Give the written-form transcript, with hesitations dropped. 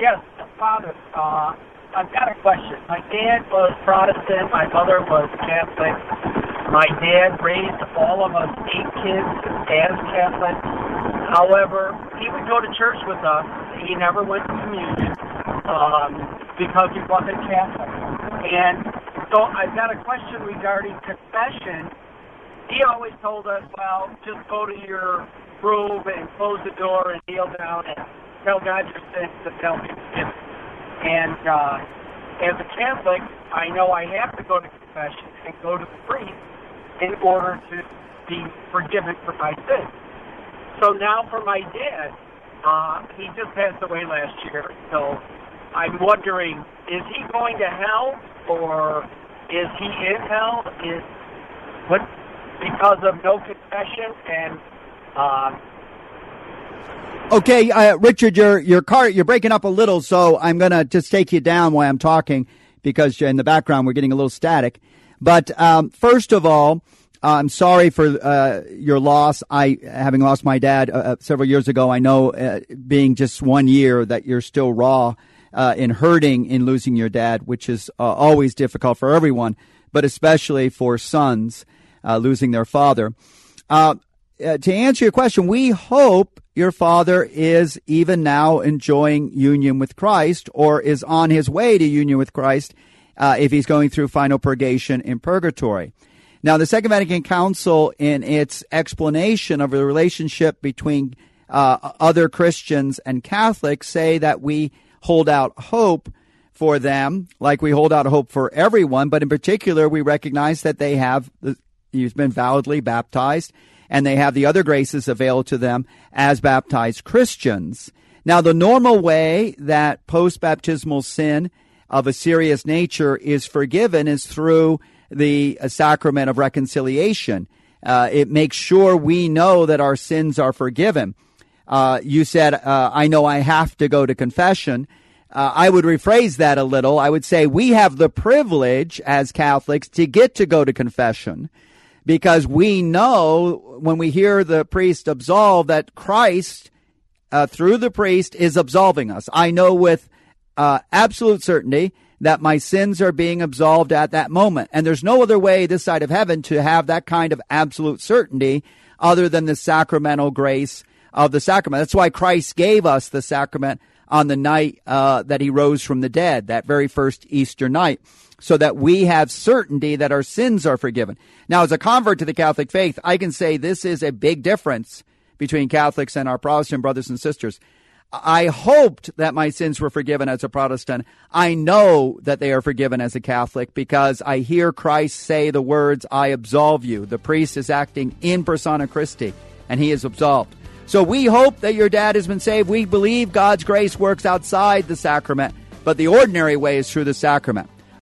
Yes, Father, I've got a question. My dad was Protestant. My mother was Catholic. My dad raised all of us 8 kids as Catholic. However, he would go to church with us. He never went to communion because he wasn't Catholic. And so I've got a question regarding confession. He always told us, well, just go to your room and close the door and kneel down and tell God your sins and tell me forgiven. And as a Catholic, I know I have to go to confession and go to the priest in order to be forgiven for my sins. So now for my dad, he just passed away last year, so I'm wondering, is he going to hell or is he in hell? Because of no confession and Okay, Richard, you're breaking up a little, so I'm going to just take you down while I'm talking because in the background we're getting a little static. But first of all, I'm sorry for your loss. Having lost my dad several years ago, I know being just 1 year that you're still raw in hurting in losing your dad, which is always difficult for everyone, but especially for sons losing their father. To answer your question, we hope your father is even now enjoying union with Christ or is on his way to union with Christ if he's going through final purgation in purgatory. Now, the Second Vatican Council, in its explanation of the relationship between other Christians and Catholics, say that we hold out hope for them, like we hold out hope for everyone, but in particular, we recognize that he's been validly baptized, and they have the other graces available to them as baptized Christians. Now, the normal way that post-baptismal sin of a serious nature is forgiven is through the sacrament of reconciliation. It makes sure we know that our sins are forgiven. You said, I know I have to go to confession. I would rephrase that a little. I would say we have the privilege as Catholics to get to go to confession, because we know when we hear the priest absolve that Christ, through the priest, is absolving us. I know with absolute certainty that my sins are being absolved at that moment. And there's no other way this side of heaven to have that kind of absolute certainty other than the sacramental grace of the sacrament. That's why Christ gave us the sacrament on the night that he rose from the dead, that very first Easter night, so that we have certainty that our sins are forgiven. Now, as a convert to the Catholic faith, I can say this is a big difference between Catholics and our Protestant brothers and sisters. I hoped that my sins were forgiven as a Protestant. I know that they are forgiven as a Catholic because I hear Christ say the words, I absolve you. The priest is acting in persona Christi, and he is absolved. So we hope that your dad has been saved. We believe God's grace works outside the sacrament, but the ordinary way is through the sacrament.